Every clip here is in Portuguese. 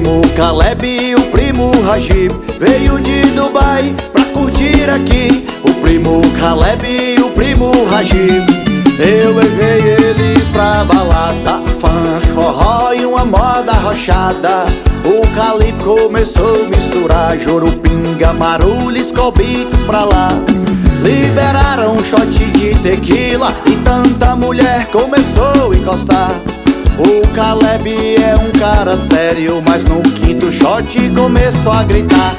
primo Caleb e o primo Rajib veio de Dubai pra curtir aqui. O primo Caleb e o primo Rajib, eu levei eles pra balada, funk, forró e uma moda arrochada. O Caleb começou a misturar Jurupinga, Marulho, Skol Beats pra lá. Liberaram um shot de tequila e tanta mulher começou a encostar. O Caleb é um cara sério, mas no quinto shot começou a gritar: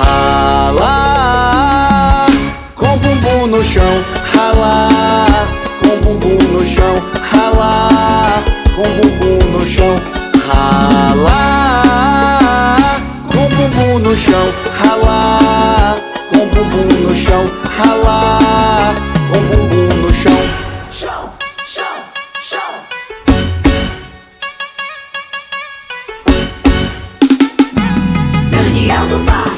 rala, com bumbum no chão, rala, com bumbum no chão, rala, com bumbum no chão, rala, com bumbum no chão, rala, com bumbum no chão, rala, com bumbum no chão. Daniel do Bar.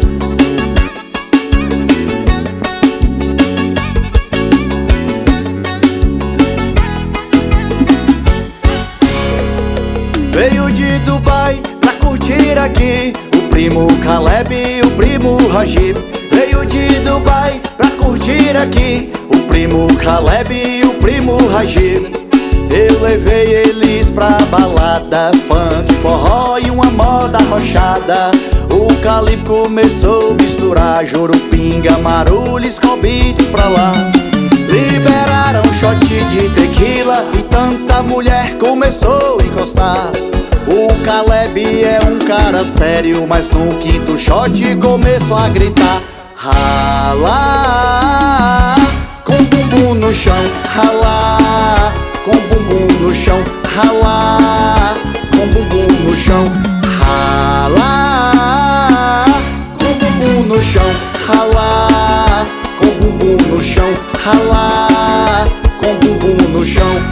Veio de Dubai pra curtir aqui. O primo Caleb e o primo Rajib veio de Dubai pra curtir aqui. O primo Caleb e o primo Rajib, eu levei eles pra balada, funk, forró e uma moda arrochada. O Caleb começou a misturar Jurupinga, Marulho, Skol Beats pra lá. Liberaram um shot de tequila e tanta mulher começou a encostar. O Caleb é um cara sério, mas no quinto shot começou a gritar: rala, com bumbum no chão, rala, com bumbum no chão, rala, com bumbum no chão, rala, com bumbum no chão, rala, com bumbum no chão, rala, com bumbum no chão,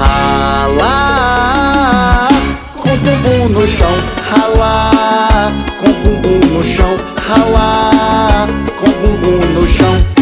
rala, com bumbum no chão, rala, com bumbum no chão, rala, com bumbum no chão.